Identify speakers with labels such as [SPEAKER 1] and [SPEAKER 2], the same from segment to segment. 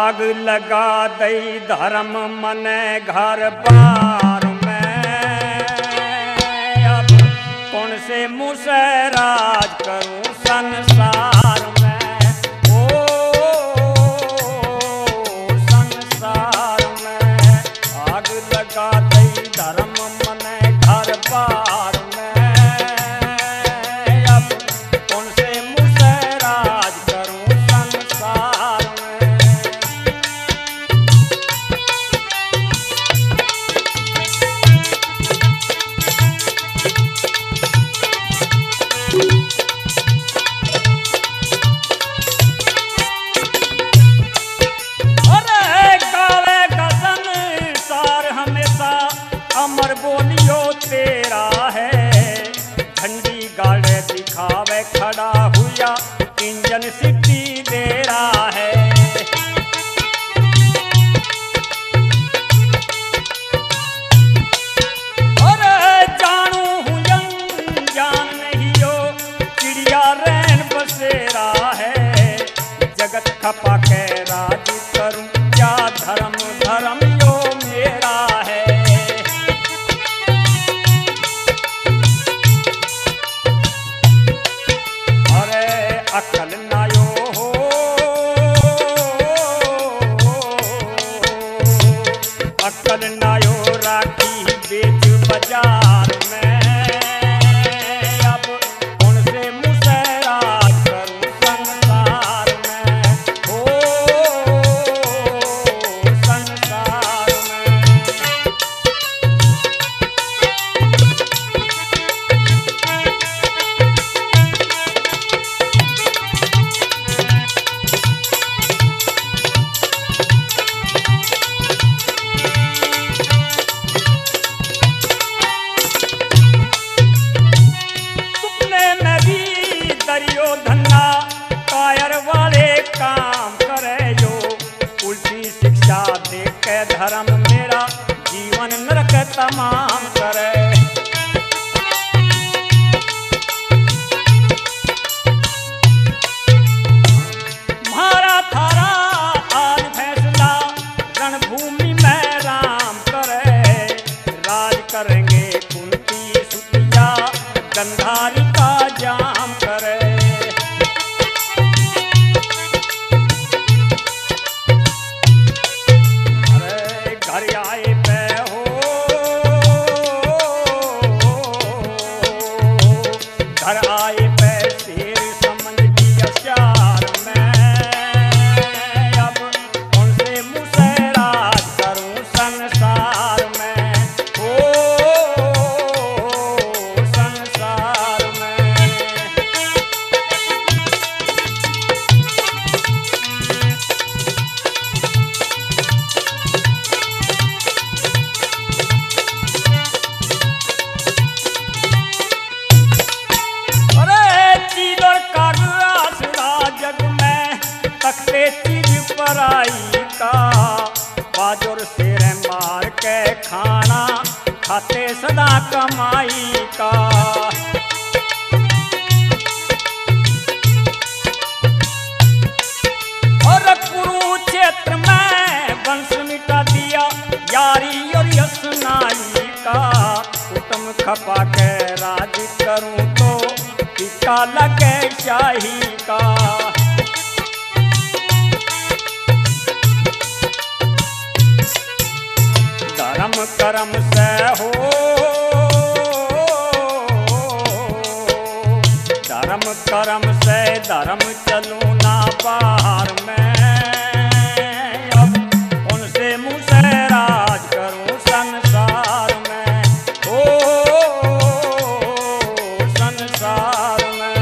[SPEAKER 1] आग लगा दई धर्म मने घर बार में, अब कौन से मुँह से राज करूं संसार में। ओ संसार में आग लगा दई धर्म मने घर बार में, अब कौन से मुँह से राज करूं संसार में। अमर बोलियो तेरा है, झंडी गाड़े दिखावे खड़ा हुआ इंजन सिटी दे रहा है। और जानू हूँ जान नहीं हो चिड़िया रैन बसेरा है, जगत खपा के राज करूं क्या धर्म धर्म यो मेरा है। अकल नायो हो अकल नायो राखी बेच बाजार में, अब कौन से मुँह से राज करूं संसार में। हो संसार में धन्ना कायर वाले काम करे जो, उल्टी शिक्षा दे के धर्म मेरा जीवन नरक तमाम करे। मारा थारा आज फैसला रणभूमि में राम करे, राज करेंगे कुंती सुतिया गंधारी का जाम करे। घर आए पे हो घर आए पे शेर समझ लिया प्यार में, अब कौन से मुँह से राज करूं संसार में। हो संसार में तख्ते चीज पराई का, बाजुर शेर मार के खाना खाते सदा कमाई का। और कुरुक्षेत्र में वंश मिटा दिया यारी और यसनाई का, उत्तम खपा के राज करूं तो टिका लगे शाही का। धर्म कर्म से हो धर्म कर्म से धर्म चलूं ना बाहर में, अब कौन से मुँह से राज करूं संसार में। हो संसार में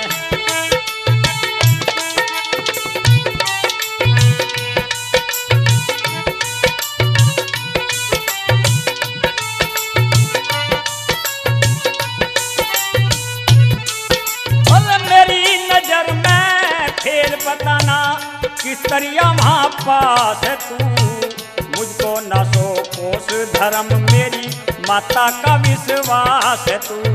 [SPEAKER 1] बताना किस तरह वहाँ पास है तू, मुझको न सो कोस धर्म मेरी माता का विश्वास है तू।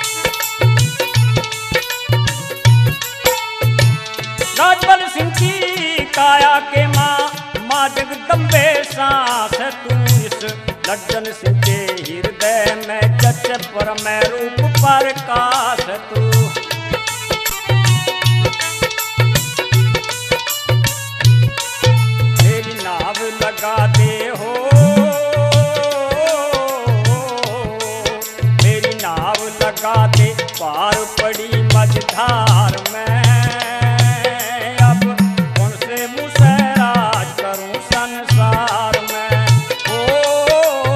[SPEAKER 1] राजबल सिंह की काया के माँ जगदम्बे सांस तू इस लज्जन सिंचे हृदय में जच पर मैं रूप प्रकाश तू। मेरी नाव लगा दे हो, मेरी नाव लगा दे पार पड़ी मझधार में, अब कौन से मुसैराज करूं संसार में,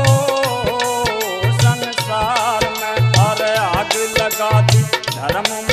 [SPEAKER 1] ओ संसार में। और आग लगा दी धर्म